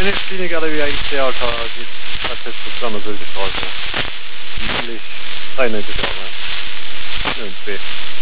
And it's been gotta be ICR target att det ska stanna så det tar så. English, I know the drama.